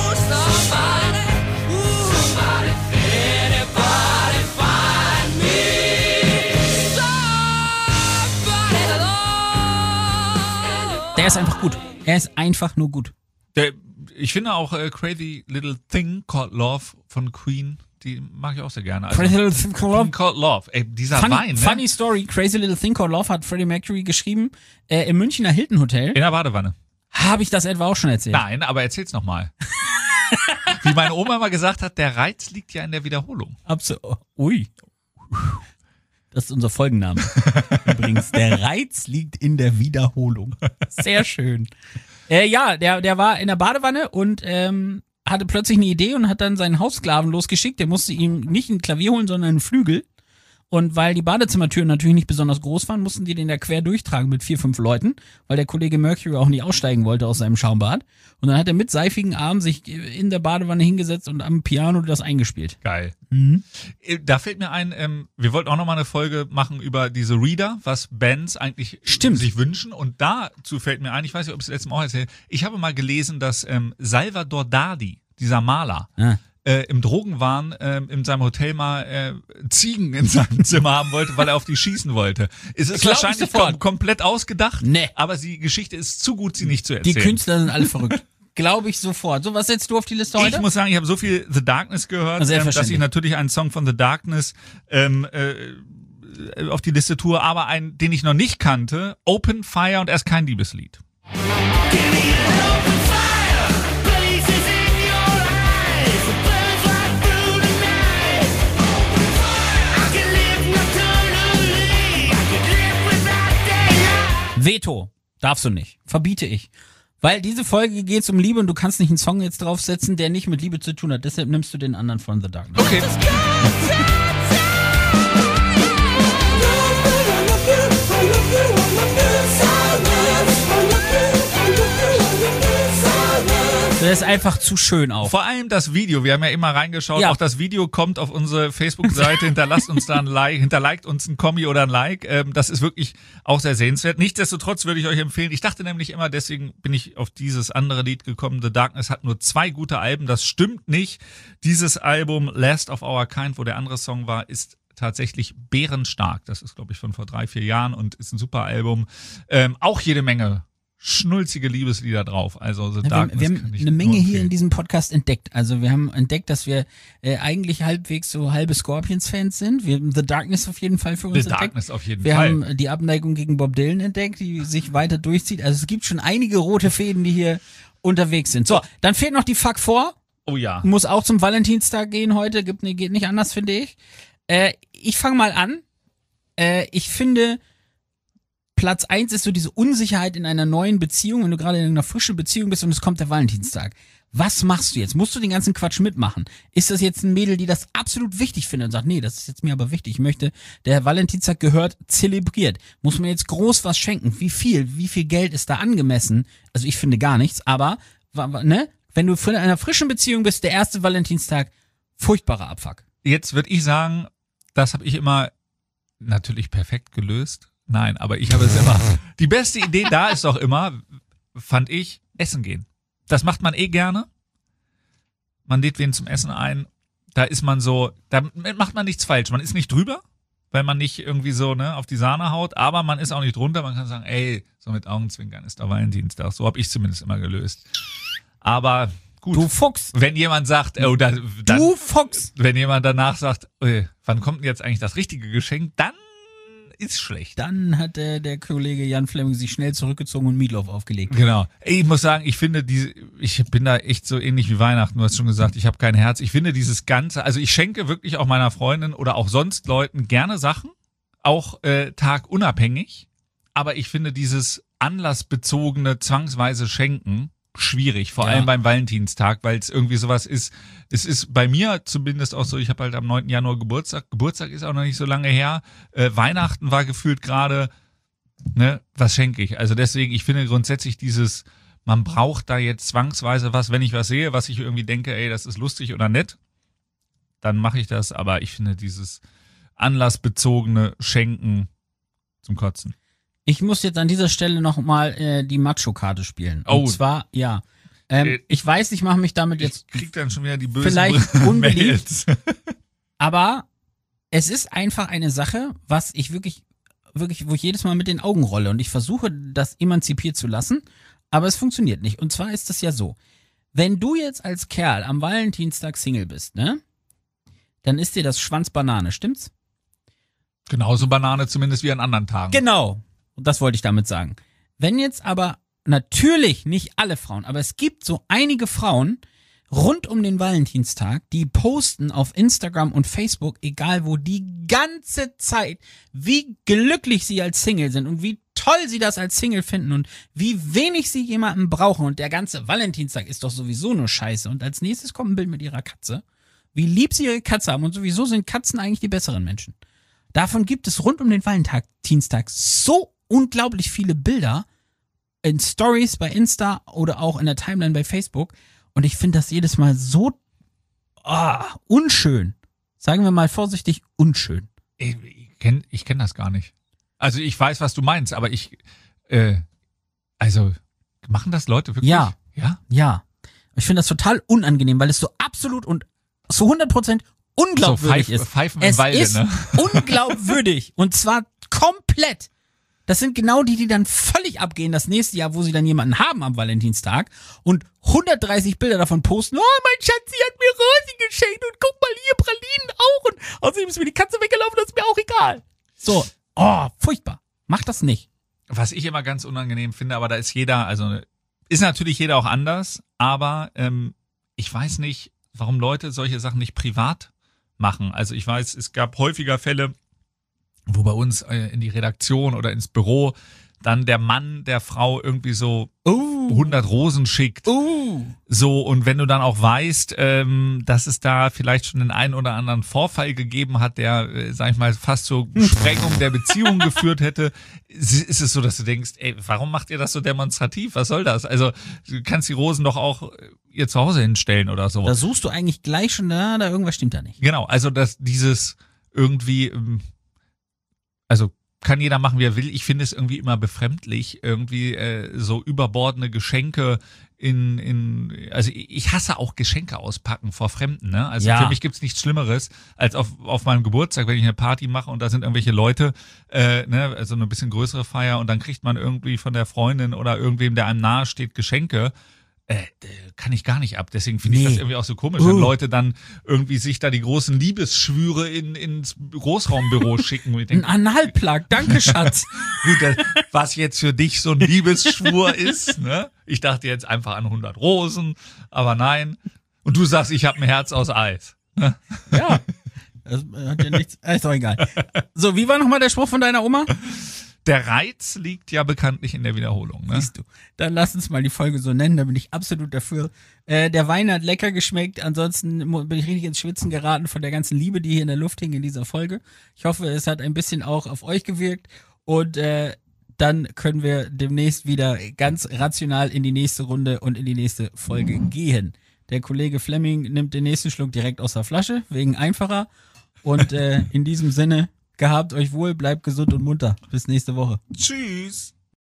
Der ist einfach gut. Er ist einfach nur gut. Der, ich finde auch äh, Crazy Little Thing Called Love von Queen, die mag ich auch sehr gerne. Also, Crazy Little Thing Called Love. Thing Called Love. Ey, dieser Funny, Wein, ne? funny Story, Crazy Little Thing Called Love hat Freddie Mercury geschrieben äh, im Münchner Hilton Hotel. In der Badewanne. Habe ich das etwa auch schon erzählt? Nein, aber erzähl's nochmal. Wie meine Oma mal gesagt hat, der Reiz liegt ja in der Wiederholung. Absolut. Ui. Das ist unser Folgenname. Übrigens, der Reiz liegt in der Wiederholung. Sehr schön. Äh, ja, der, der war in der Badewanne und ähm, hatte plötzlich eine Idee und hat dann seinen Haussklaven losgeschickt. Der musste ihm nicht ein Klavier holen, sondern einen Flügel. Und weil die Badezimmertüren natürlich nicht besonders groß waren, mussten die den da quer durchtragen mit vier, fünf Leuten, weil der Kollege Mercury auch nicht aussteigen wollte aus seinem Schaumbad. Und dann hat er mit seifigen Armen sich in der Badewanne hingesetzt und am Piano das eingespielt. Geil. Mhm. Da fällt mir ein, ähm, wir wollten auch nochmal eine Folge machen über diese Reader, was Bands eigentlich Stimmt. sich wünschen. Und dazu fällt mir ein, ich weiß nicht, ob ich es letztes Mal auch erzählt, ich habe mal gelesen, dass ähm, Salvador Dali, dieser Maler, Ja. äh, im Drogenwahn äh, in seinem Hotel mal äh, Ziegen in seinem Zimmer haben wollte, weil er auf die schießen wollte. Es ist Glaub ich wahrscheinlich sofort. kom komplett ausgedacht, Nee. aber die Geschichte ist zu gut, sie nicht zu Die erzählen. Künstler sind alle verrückt. Glaube ich sofort. So, was setzt du auf die Liste heute? Ich muss sagen, ich habe so viel The Darkness gehört, ähm, dass Selbstverständlich. ich natürlich einen Song von The Darkness ähm, äh, auf die Liste tue, aber einen, den ich noch nicht kannte, Open Fire, und er ist kein Liebeslied. Veto. Darfst du nicht. Verbiete ich. Weil diese Folge geht's um Liebe und du kannst nicht einen Song jetzt draufsetzen, der nicht mit Liebe zu tun hat. Deshalb nimmst du den anderen von The Darkness. Okay. Das ist einfach zu schön auch. Vor allem das Video, wir haben ja immer reingeschaut, Ja. auch das Video kommt auf unsere Facebook-Seite, hinterlasst uns da ein Like, hinterliked uns ein Kommi oder ein Like, ähm, das ist wirklich auch sehr sehenswert. Nichtsdestotrotz würde ich euch empfehlen, ich dachte nämlich immer, deswegen bin ich auf dieses andere Lied gekommen, The Darkness hat nur zwei gute Alben, das stimmt nicht. Dieses Album, Last of Our Kind, wo der andere Song war, ist tatsächlich bärenstark. Das ist, glaube ich, von vor drei, vier Jahren und ist ein super Album. Ähm, auch jede Menge schnulzige Liebeslieder drauf. Also The Wir, Darkness wir kann haben ich eine nur Menge hier empfehlen. in diesem Podcast entdeckt. Also wir haben entdeckt, dass wir äh, eigentlich halbwegs so halbe Scorpions-Fans sind. Wir haben The Darkness auf jeden Fall für uns The entdeckt. Darkness auf jeden Wir Fall. haben die Abneigung gegen Bob Dylan entdeckt, die sich weiter durchzieht. Also es gibt schon einige rote Fäden, die hier unterwegs sind. So, dann fehlt noch die Fuck vor. Oh ja. Muss auch zum Valentinstag gehen heute. Gibt, nee, geht nicht anders, finde ich. Äh, ich fange mal an. Äh, ich finde, Platz eins ist so diese Unsicherheit in einer neuen Beziehung, wenn du gerade in einer frischen Beziehung bist und es kommt der Valentinstag. Was machst du jetzt? Musst du den ganzen Quatsch mitmachen? Ist das jetzt ein Mädel, die das absolut wichtig findet und sagt, nee, das ist jetzt mir aber wichtig. Ich möchte, der Valentinstag gehört zelebriert. Muss man jetzt groß was schenken? Wie viel? Wie viel Geld ist da angemessen? Also ich finde gar nichts, aber, wa- wa- ne? Wenn du in einer frischen Beziehung bist, der erste Valentinstag, furchtbarer Abfuck. Jetzt würde ich sagen, das habe ich immer natürlich perfekt gelöst. Nein, aber ich habe es immer. Die beste Idee da ist doch immer, fand ich, essen gehen. Das macht man eh gerne. Man lädt wen zum Essen ein. Da ist man so, da macht man nichts falsch. Man ist nicht drüber, weil man nicht irgendwie so ne auf die Sahne haut, aber man ist auch nicht drunter. Man kann sagen, ey, so mit Augenzwinkern ist der Valentinstag. So habe ich zumindest immer gelöst. Aber gut. Du Fuchs. Wenn jemand sagt, oh, da, dann, Du Fuchs. wenn jemand danach sagt, ey, wann kommt denn jetzt eigentlich das richtige Geschenk, dann ist schlecht. Dann hat der, der Kollege Jan Flemming sich schnell zurückgezogen und Meatloaf aufgelegt. Genau. Ey, ich muss sagen, ich finde diese, ich bin da echt so ähnlich wie Weihnachten. Du hast schon gesagt, ich habe kein Herz. Ich finde dieses Ganze, also ich schenke wirklich auch meiner Freundin oder auch sonst Leuten gerne Sachen, auch äh, tagunabhängig. Aber ich finde dieses anlassbezogene zwangsweise Schenken schwierig, vor Ja. allem beim Valentinstag, weil es irgendwie sowas ist. Es ist bei mir zumindest auch so, ich habe halt am neunten Januar Geburtstag. Geburtstag ist auch noch nicht so lange her. Äh, Weihnachten war gefühlt gerade, ne, was schenke ich? Also deswegen, ich finde grundsätzlich dieses, man braucht da jetzt zwangsweise was, wenn ich was sehe, was ich irgendwie denke, ey, das ist lustig oder nett, dann mache ich das. Aber ich finde dieses anlassbezogene Schenken zum Kotzen. Ich muss jetzt an dieser Stelle nochmal äh, die Macho-Karte spielen. Oh. Und zwar, ja. Ähm, Äh, ich weiß, ich mache mich damit jetzt Ich krieg dann schon wieder die bösen vielleicht Mails. unbeliebt. Aber es ist einfach eine Sache, was ich wirklich, wirklich, wo ich jedes Mal mit den Augen rolle und ich versuche, das emanzipiert zu lassen, aber es funktioniert nicht. Und zwar ist es ja so, wenn du jetzt als Kerl am Valentinstag Single bist, ne, dann ist dir das Schwanzbanane, stimmt's? Genauso Banane zumindest wie an anderen Tagen. Genau. Und das wollte ich damit sagen. Wenn jetzt aber, natürlich nicht alle Frauen, aber es gibt so einige Frauen rund um den Valentinstag, die posten auf Instagram und Facebook, egal wo, die ganze Zeit, wie glücklich sie als Single sind und wie toll sie das als Single finden und wie wenig sie jemanden brauchen. Und der ganze Valentinstag ist doch sowieso nur Scheiße. Und als nächstes kommt ein Bild mit ihrer Katze, wie lieb sie ihre Katze haben. Und sowieso sind Katzen eigentlich die besseren Menschen. Davon gibt es rund um den Valentinstag so unglaublich viele Bilder in Stories bei Insta oder auch in der Timeline bei Facebook. Und ich finde das jedes Mal so ah, unschön. Sagen wir mal vorsichtig, unschön. Ich, ich kenne ich kenn das gar nicht. Also ich weiß, was du meinst, aber ich, äh, also machen das Leute wirklich? Ja. Ja? Ja. Ich finde das total unangenehm, weil es so absolut und zu hundert Prozent unglaubwürdig So Pfeif- ist. Pfeifen im es Walde, ist ne? unglaubwürdig. Und zwar komplett. Das sind genau die, die dann völlig abgehen das nächste Jahr, wo sie dann jemanden haben am Valentinstag und hundertdreißig Bilder davon posten. Oh, mein Schatzi hat mir Rosi geschenkt und guck mal hier, Pralinen auch. Und außerdem ist mir die Katze weggelaufen, das ist mir auch egal. So, oh, furchtbar. Mach das nicht. Was ich immer ganz unangenehm finde, aber da ist jeder, also ist natürlich jeder auch anders, aber ähm, ich weiß nicht, warum Leute solche Sachen nicht privat machen. Also ich weiß, es gab häufiger Fälle, wo bei uns äh, in die Redaktion oder ins Büro dann der Mann der Frau irgendwie so Uh, hundert Rosen schickt. uh. So, und wenn du dann auch weißt, ähm, dass es da vielleicht schon den einen oder anderen Vorfall gegeben hat, der, äh, sag ich mal, fast zur Sprengung der Beziehung geführt hätte, ist ist es so, dass du denkst, ey, warum macht ihr das so demonstrativ? Was soll das? Also, du kannst die Rosen doch auch äh, ihr zu Hause hinstellen oder so. Da suchst du eigentlich gleich schon, da, da irgendwas stimmt da nicht. Genau, also dass dieses irgendwie, ähm, also kann jeder machen, wie er will. Ich finde es irgendwie immer befremdlich, irgendwie äh, so überbordene Geschenke in, in, also ich hasse auch Geschenke auspacken vor Fremden, ne? Also Ja. für mich gibt's nichts Schlimmeres, als auf, auf meinem Geburtstag, wenn ich eine Party mache und da sind irgendwelche Leute, äh, ne, also eine bisschen größere Feier und dann kriegt man irgendwie von der Freundin oder irgendwem, der einem nahe steht, Geschenke. Äh, kann ich gar nicht ab. Deswegen finde ich Nee. das irgendwie auch so komisch, Uh. wenn Leute dann irgendwie sich da die großen Liebesschwüre in, ins Großraumbüro schicken. Und ich Ein denke, Analplug, danke Schatz. gut, das, was jetzt für dich so ein Liebesschwur ist, ne? Ich dachte jetzt einfach an hundert Rosen, aber nein. Und du sagst, ich habe ein Herz aus Eis. Ne? Ja. Das hat ja nichts, ist doch egal. So, wie war nochmal der Spruch von deiner Oma? Der Reiz liegt ja bekanntlich in der Wiederholung. Ne? Siehst du. Dann lass uns mal die Folge so nennen, da bin ich absolut dafür. Äh, der Wein hat lecker geschmeckt, ansonsten mu- bin ich richtig ins Schwitzen geraten von der ganzen Liebe, die hier in der Luft hing in dieser Folge. Ich hoffe, es hat ein bisschen auch auf euch gewirkt und äh, dann können wir demnächst wieder ganz rational in die nächste Runde und in die nächste Folge gehen. Der Kollege Flemming nimmt den nächsten Schluck direkt aus der Flasche, wegen einfacher. Und äh, in diesem Sinne, gehabt euch wohl, bleibt gesund und munter. Bis nächste Woche. Tschüss.